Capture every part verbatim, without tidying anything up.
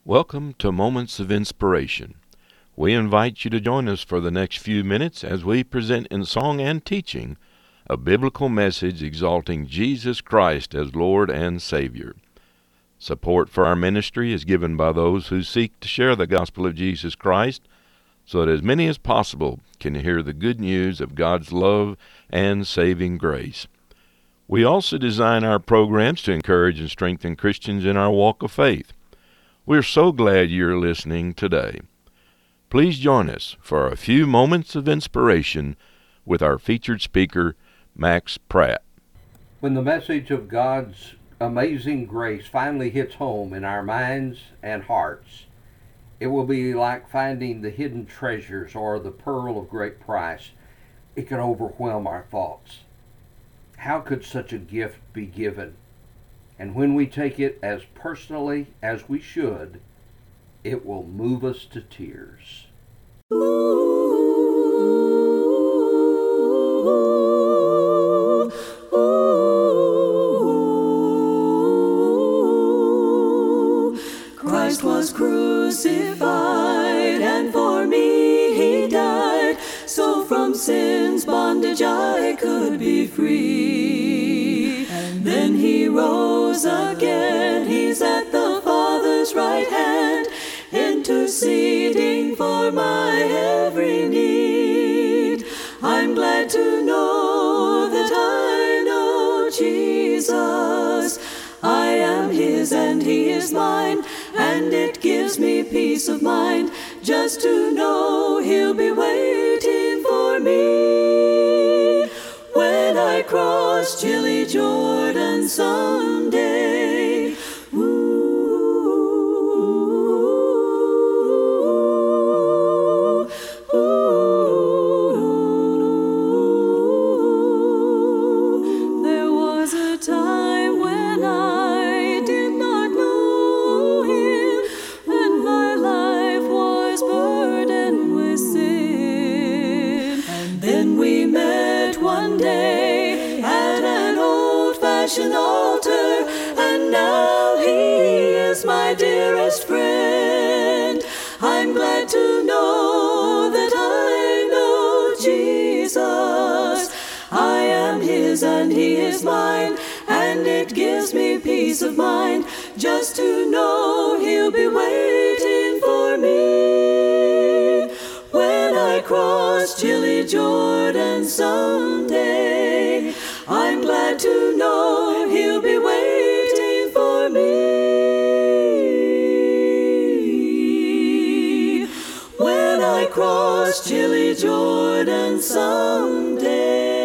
Welcome to Moments of Inspiration. We invite you to join us for the next few minutes as we present in song and teaching a biblical message exalting Jesus Christ as Lord and Savior. Support for our ministry is given by those who seek to share the gospel of Jesus Christ so that as many as possible can hear the good news of God's love and saving grace. We also design our programs to encourage and strengthen Christians in our walk of faith. We're so glad you're listening today. Please join us for a few moments of inspiration with our featured speaker, Max Pratt. When the message of God's amazing grace finally hits home in our minds and hearts, it will be like finding the hidden treasures or the pearl of great price. It can overwhelm our thoughts. How could such a gift be given? And when we take it as personally as we should, it will move us to tears. Ooh, ooh, Christ was crucified, and for me he died, so from sin's bondage I could be free. And then he rose again, he's at the Father's right hand, interceding for my every need. I'm glad to know that I know Jesus. I am his and he is mine, and it gives me peace of mind just to know he'll be waiting for me when I cross chilly Jordan someday. Ooh, ooh. There was a time when I did not know him, and my life was burdened with sin. And then we met one day at an old-fashioned altar, and now he is my dearest friend. I'm glad to know that I know Jesus. I am his and he is mine, and it gives me peace of mind just to know he'll be waiting for me when I cross chilly Jordan someday. I'm glad to know he'll be waiting for me when I cross chilly Jordan someday.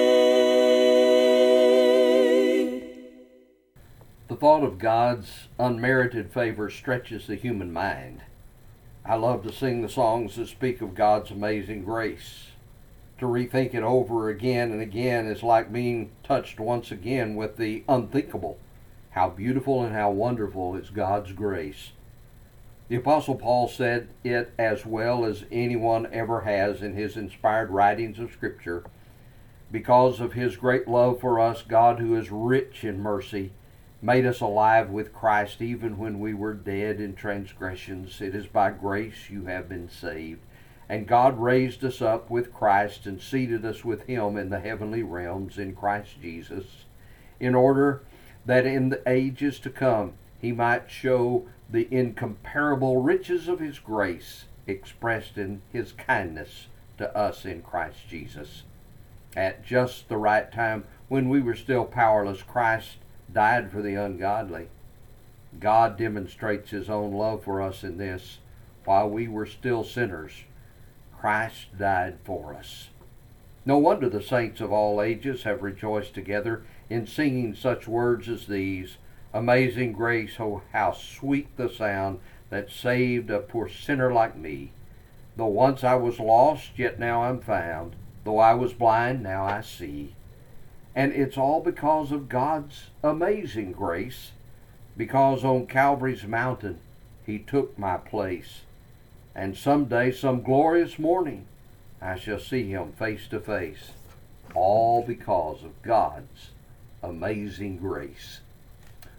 The thought of God's unmerited favor stretches the human mind. I love to sing the songs that speak of God's amazing grace. To rethink it over again and again is like being touched once again with the unthinkable. How beautiful and how wonderful is God's grace. The Apostle Paul said it as well as anyone ever has in his inspired writings of Scripture. Because of his great love for us, God, who is rich in mercy, made us alive with Christ even when we were dead in transgressions. It is by grace you have been saved. And God raised us up with Christ and seated us with him in the heavenly realms in Christ Jesus, in order that in the ages to come he might show the incomparable riches of his grace expressed in his kindness to us in Christ Jesus. At just the right time, when we were still powerless, Christ died for the ungodly. God demonstrates his own love for us in this: while we were still sinners, Christ died for us. No wonder the saints of all ages have rejoiced together in singing such words as these: Amazing grace, oh how sweet the sound that saved a poor sinner like me. Though once I was lost, yet now I'm found. Though I was blind, now I see. And it's all because of God's amazing grace, because on Calvary's mountain he took my place. And someday, some glorious morning, I shall see him face to face, all because of God's amazing grace.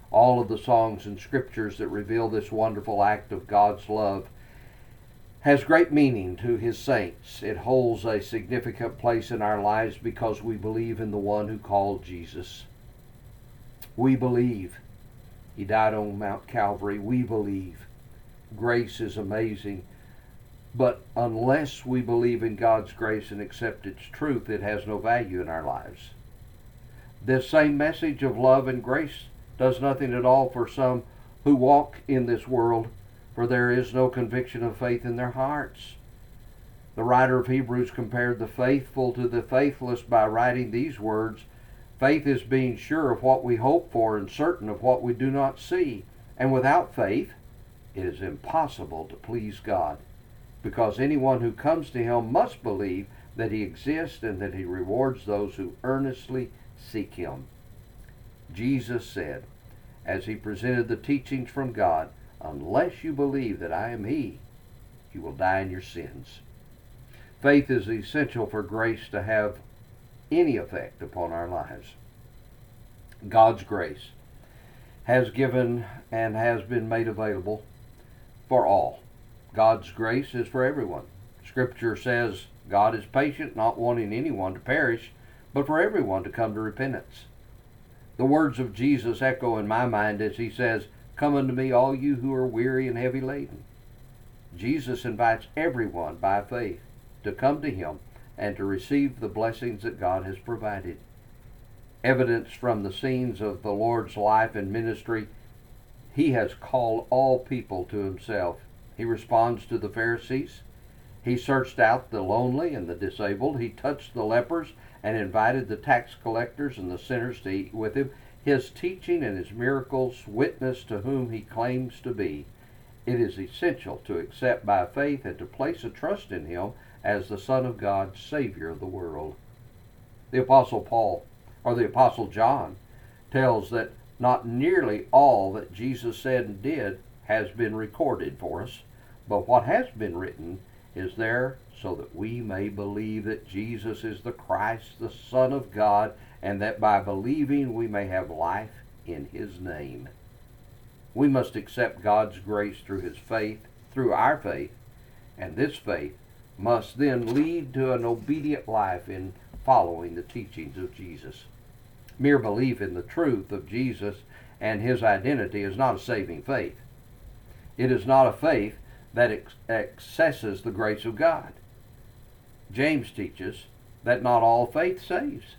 all of the songs and scriptures that reveal this wonderful act of God's love, has great meaning to his saints. It holds a significant place in our lives because we believe in the one who called Jesus. We believe he died on Mount Calvary. We believe grace is amazing. But unless we believe in God's grace and accept its truth, it has no value in our lives. This same message of love and grace does nothing at all for some who walk in this world, for there is no conviction of faith in their hearts. The writer of Hebrews compared the faithful to the faithless by writing these words, "Faith is being sure of what we hope for and certain of what we do not see. And without faith, it is impossible to please God, because anyone who comes to him must believe that he exists and that he rewards those who earnestly seek him." Jesus said, as he presented the teachings from God, "Unless you believe that I am he, you will die in your sins." Faith is essential for grace to have any effect upon our lives. God's grace has given and has been made available for all. God's grace is for everyone. Scripture says God is patient, not wanting anyone to perish, but for everyone to come to repentance. The words of Jesus echo in my mind as he says, "Come unto me, all you who are weary and heavy laden." Jesus invites everyone by faith to come to him and to receive the blessings that God has provided. Evidence from the scenes of the Lord's life and ministry, he has called all people to himself. He responds to the Pharisees. He searched out the lonely and the disabled. He touched the lepers and invited the tax collectors and the sinners to eat with him. His teaching and his miracles witness to whom he claims to be. It is essential to accept by faith and to place a trust in him as the Son of God, Savior of the world. The Apostle Paul, or the Apostle John, tells that not nearly all that Jesus said and did has been recorded for us, but what has been written is there so that we may believe that Jesus is the Christ, the Son of God, and that by believing we may have life in his name. We must accept God's grace through his faith, through our faith, and this faith must then lead to an obedient life in following the teachings of Jesus. Mere belief in the truth of Jesus and his identity is not a saving faith. It is not a faith that ex- accesses the grace of God. James teaches that not all faith saves.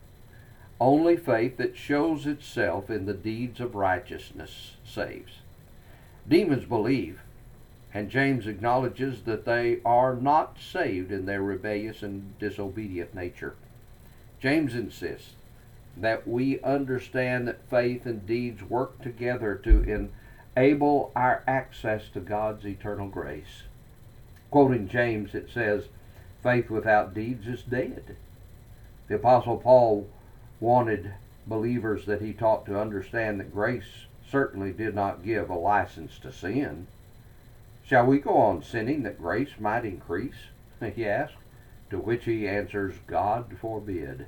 Only faith that shows itself in the deeds of righteousness saves. Demons believe, and James acknowledges that they are not saved in their rebellious and disobedient nature. James insists that we understand that faith and deeds work together to enable our access to God's eternal grace. Quoting James, it says, "Faith without deeds is dead." The Apostle Paul wanted believers that he taught to understand that grace certainly did not give a license to sin. "Shall we go on sinning that grace might increase?" he asked, to which he answers, "God forbid."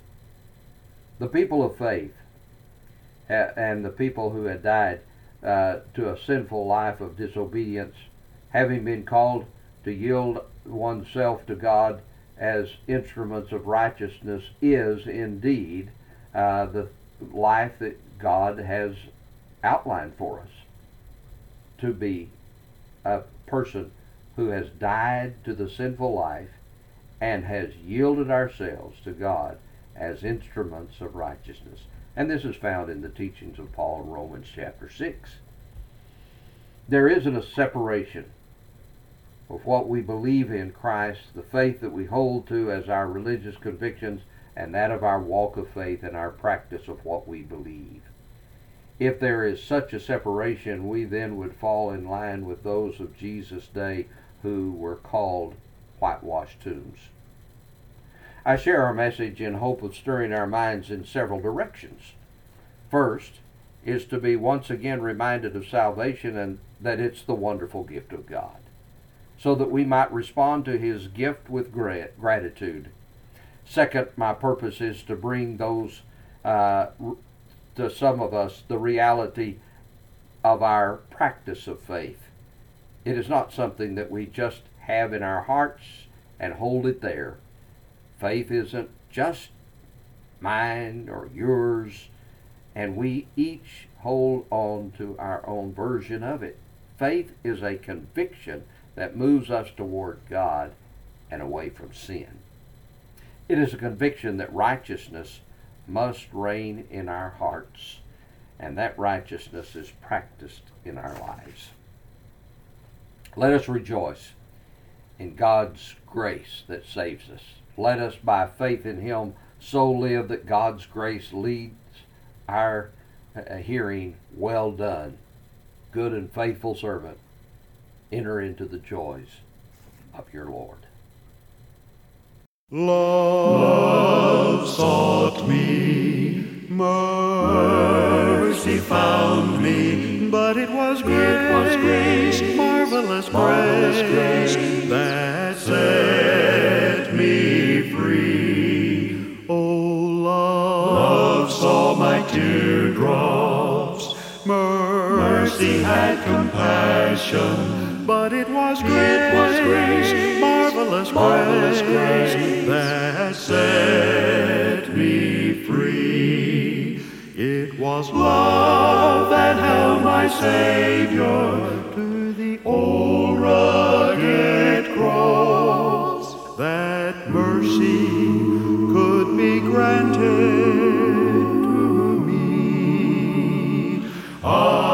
The people of faith and the people who had died uh, to a sinful life of disobedience, having been called to yield oneself to God as instruments of righteousness, is indeed uh, the life that God has outlined for us, to be a person who has died to the sinful life and has yielded ourselves to God as instruments of righteousness. And this is found in the teachings of Paul in Romans chapter six. There isn't a separation of what we believe in Christ, the faith that we hold to as our religious convictions, and that of our walk of faith and our practice of what we believe. If there is such a separation, we then would fall in line with those of Jesus' day who were called whitewashed tombs. I share our message in hope of stirring our minds in several directions. First is to be once again reminded of salvation and that it's the wonderful gift of God, so that we might respond to his gift with grat- gratitude. Second, my purpose is to bring those, uh, to some of us, the reality of our practice of faith. It is not something that we just have in our hearts and hold it there. Faith isn't just mine or yours, and we each hold on to our own version of it. Faith is a conviction that moves us toward God and away from sin. It is a conviction that righteousness must reign in our hearts, and that righteousness is practiced in our lives. Let us rejoice in God's grace that saves us. Let us, by faith in Him, so live that God's grace leads our uh, hearing. Well done, good and faithful servant. Enter into the joys of your Lord. Love sought me, mercy found me, but it was grace, it was grace, marvelous, marvelous grace, grace that set me free. Oh, love, love saw my teardrops, mercy had compassion, but it was grace, it was grace, marvelous, marvelous grace, grace that set me free. It was love that held my Savior to the old rugged cross, that mercy could be granted to me. Ah,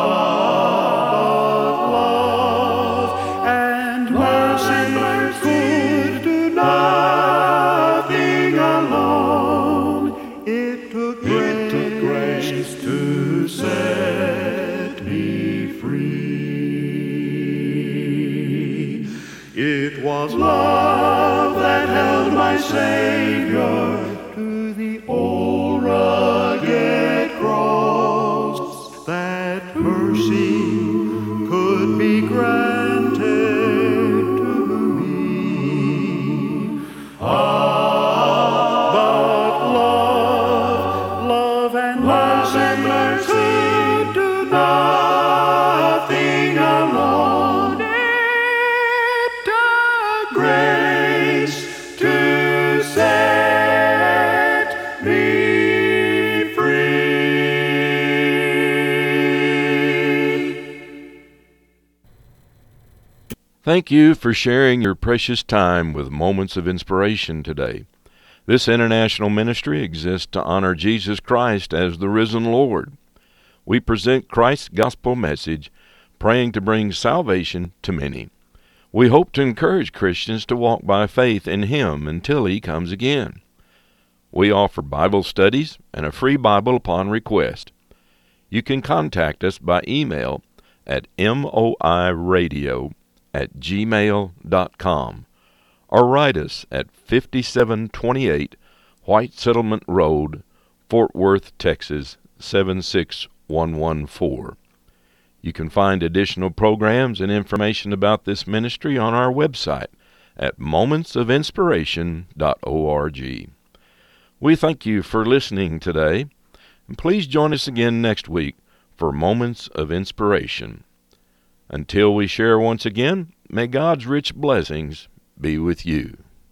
it was love that held my Savior to the old rugged cross, that mercy could be granted to me. Ah, but love, love and mercy, and mercy could do nothing alone. Grace to set me free. Thank you for sharing your precious time with Moments of Inspiration today. This international ministry exists to honor Jesus Christ as the risen Lord. We present Christ's gospel message, praying to bring salvation to many. We hope to encourage Christians to walk by faith in Him until He comes again. We offer Bible studies and a free Bible upon request. You can contact us by email at moiradio at gmail dot com or write us at fifty-seven twenty-eight White Settlement Road, Fort Worth, Texas seven six one one four. You can find additional programs and information about this ministry on our website at moments of inspiration dot org. We thank you for listening today, and please join us again next week for Moments of Inspiration. Until we share once again, may God's rich blessings be with you.